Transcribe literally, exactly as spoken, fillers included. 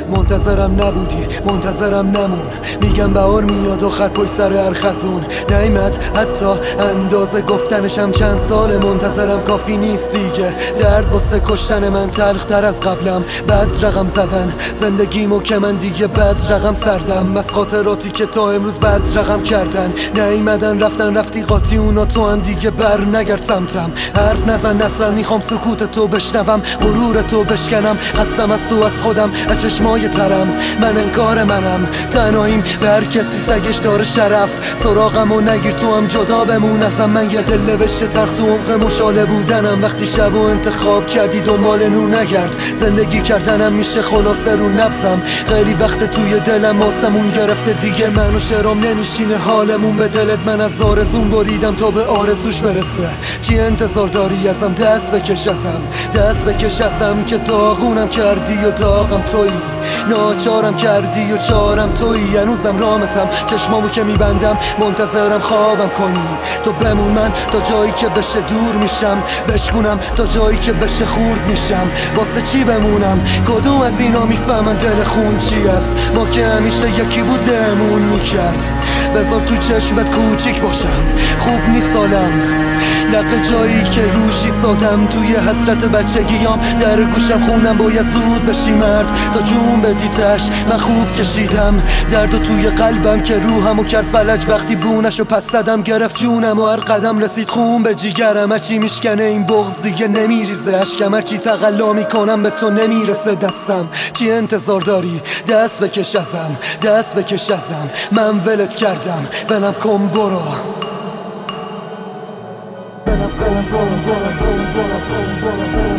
منتظرم نبودی، منتظرم نمون. میگم بهار میاد آخر پشت سر هر خزون نیامد حتی اندازه گفتنشم. چند سال منتظرم کافی نیست دیگه. درد واسه کشتن من تلختر از قبلم. بد رقم زدن زندگیمو که من دیگه بد رقم سردم. از خاطراتی که تا امروز بد رقم کردن نیومدن رفتن رفتی قاطی اونا تو هم دیگه بر نگرد سمتم. حرف نزن اصلا میخوام سکوت تو بشنوم، غرور تو بشکنم. هستم از تو از خودم از چشمای ترم. من انکار منم تنهاییم به هر کسی سگش داره شرف. سراغمو نگیر تو هم جدا بمون ازم. من یه دل نوشته تلخ تو عمق مشاله بودنم. وقتی شبو انتخاب کردی دنبال نور نگرد. زندگی کردنم میشه خلاصه رو نفسم. خیلی وقت توی دلم آسمون گرفته دیگه منو شرام نمیشینه حالمون به دلت. من از آرزون بریدم تا به آرزوش برسه. چی انتظار داری ازم؟ دست بکش ازم، دست بکش ازم که داغونم کردی و داغم تویی. ناچارم کردی و چارم تویی. هنوزم رامتم چشمامو که میبندم منتظرم خوابم کنی. تو بمون من تا جایی که بشه دور میشم. بشکونم تا جایی که بشه خورد میشم. واسه چی بمونم؟ کدوم از اینا میفهمن دل خون چی است؟ ما که همیشه یکی بود لمون میکرد. بذار تو چشمت کوچیک باشم، خوب نیست سالم. نقد جایی که روشی سادم توی حسرت بچگیام. در گوشم خونم باید زود بشی مرد تا جون بدیتش. من خوب کشیدم دردو توی قلبم که روحمو کرد فلج. وقتی بونشو پس زدم گرفت جونم و هر قدم رسید خون به جیگرم. هرچی میشکنه این بغض دیگه نمیریزه اشکم. هرچی تقلا میکنم به تو نمیرسه دستم. چی انتظار داری؟ دست بکش ازم، دست بکش ازم. من ولت کردم بلم کن برو. Gonna, gonna, gonna, gonna, gonna, gonna, gonna, gonna.